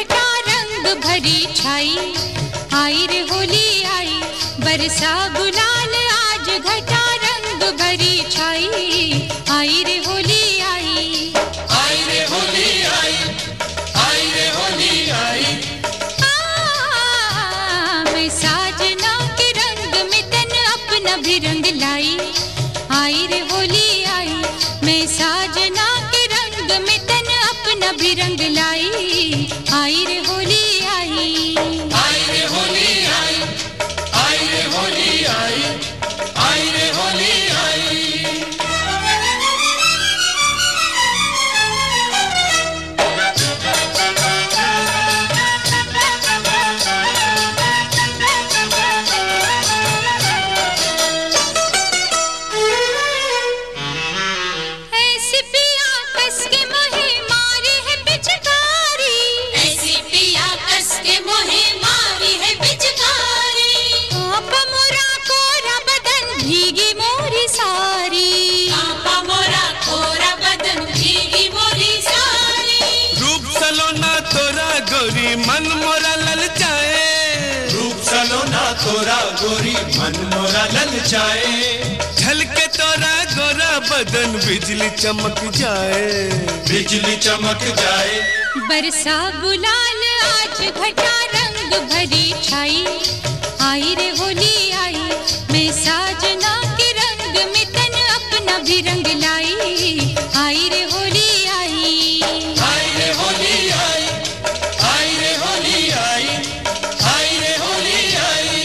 घटा रंग भरी छाई, आई रे होली आई बरसा गुलाल आज घटा रंग भरी छाई, आई रे होली आई, आई रे होली आई, आई रे होली आई। मैं साजना के रंग में तन अपना भी रंग लाई, आई रे होली आई मैं साजना के रंग में तन अपना भी रंग लाई, आई रे होली आई, आई रे होली आई, आई रे होली आई, आई रे होली आई। ऐसी पिया कस के मोहे मारी है पिचकारी, ऐसी पिया कस के मोहे मारी है पिचकारी, आप मोरा कोरा बदन भीगी मोरी सारी, कांपा मोरा कोरा बदन भीगी मोरी सारी। रूप सलोना तोरा गोरी मन मोरा ललचाए, रूप सलोना तोरा गोरी मन मोरा ललचाए। झलके तोरा गोरा बदन बिजली चमक जाए, बिजली चमक जाए। बरसा गुलाल आज घटा रंग भरी छाई, आई रे होली आई मैं साजना के रंग में तन अपना भी रंग लाई, आई रे होली आई, आई रे होली आई, आई रे होली आई, आई रे होली आई।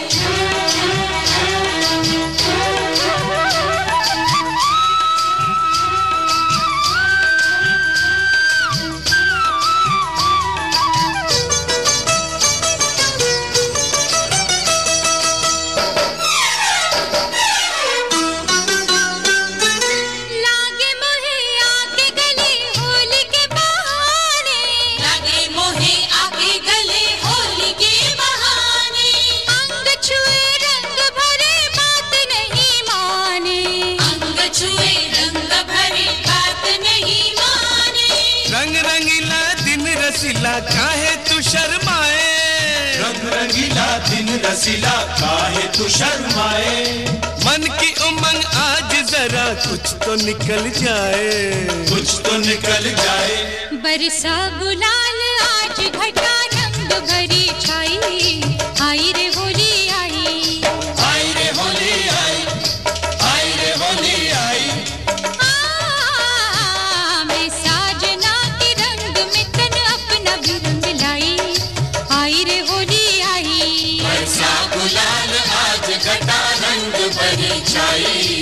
लागे मोहे आके गले होली के बहाने, लगे मोहे आगे गले होली के बहाने, अंग छुए रंग भरे बात नहीं माने, अंग छुए रंग भरे बात नहीं माने। रंग रंगीला दिन रसीला काहे तू शर्माए, रंग रंगीला दिन रसीला काहे तू शर्माए। मन की उमंग आज जरा कुछ तो निकल जाए, कुछ तो निकल जाए। बरसा गुलाल आज घटा रंग भरी छाई, आई रे होली आई, आई रे होली आई, आई रे होली आई। मैं साजना के रंग में तन अपना भी रंग लाई, आई रे होली आई, बरसा गुलाल आज घटा रंग भरी छाई।